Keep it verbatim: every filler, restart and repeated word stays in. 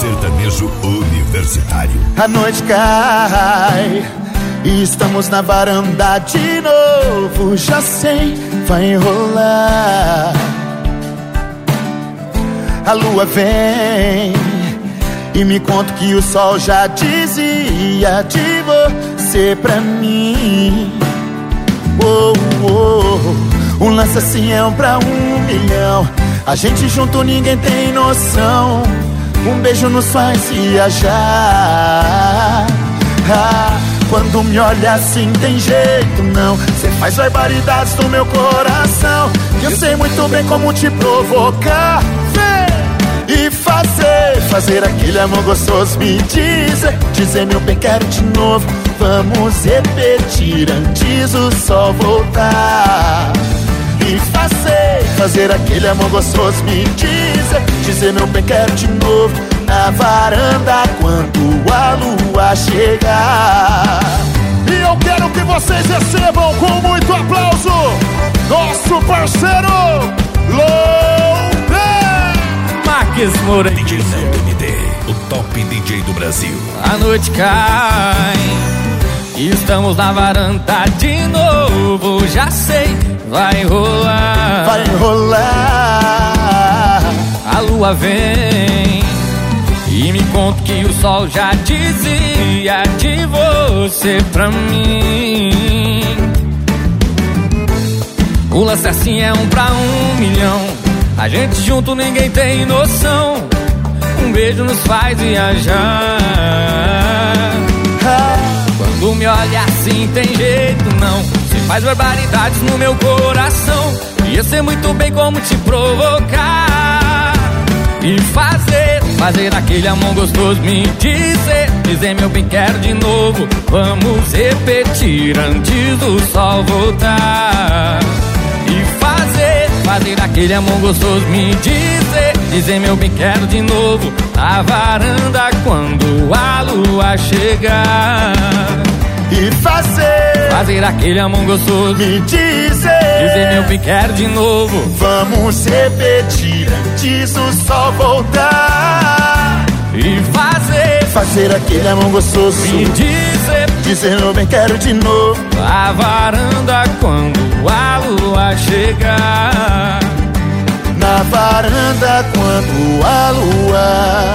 sertanejo universitário. A noite cai e estamos na varanda de novo. Já sei, vai enrolar. A lua vem e me conta que o sol já dizia de você pra mim. Oh, oh, um lance assim é um pra um milhão. A gente junto ninguém tem noção. Um beijo nos faz viajar. Ah, quando me olha assim tem jeito não. Cê faz barbaridades no meu coração. Eu sei muito bem como te provocar. Vem e fazer, fazer aquele amor gostoso. Me dizer, dizer meu bem quero de novo. Vamos repetir antes o sol voltar. E fazer, fazer aquele amor gostoso. Me dizer, dizer meu bem quero de novo. Na varanda quando a lua chegar. E eu quero que vocês recebam com muito aplauso nosso parceiro Louré Marques Moura. D J Nando M D, o top D J do Brasil. A noite cai e estamos na varanda de novo. Já sei, vai rolar. Vai rolar. A lua vem e me conta que o sol já dizia de você pra mim. O lance assim é um pra um milhão. A gente junto ninguém tem noção. Um beijo nos faz viajar. Quando me olha assim tem jeito não. Você faz barbaridades no meu coração. Ia ser muito bem como te provocar. E fazer, fazer aquele amor gostoso. Me dizer, dizer meu bem quero de novo. Vamos repetir antes do sol voltar. E fazer, fazer aquele amor gostoso. Me dizer, dizer meu bem quero de novo. Na varanda quando a lua chegar. E fazer, fazer aquele amor gostoso. Me dizer, dizer meu bem quero de novo. Vamos repetir antes do sol voltar. E fazer, fazer aquele amor gostoso. Me dizer, dizer meu bem quero de novo. A varanda quando a lua chegar. Na varanda quando a lua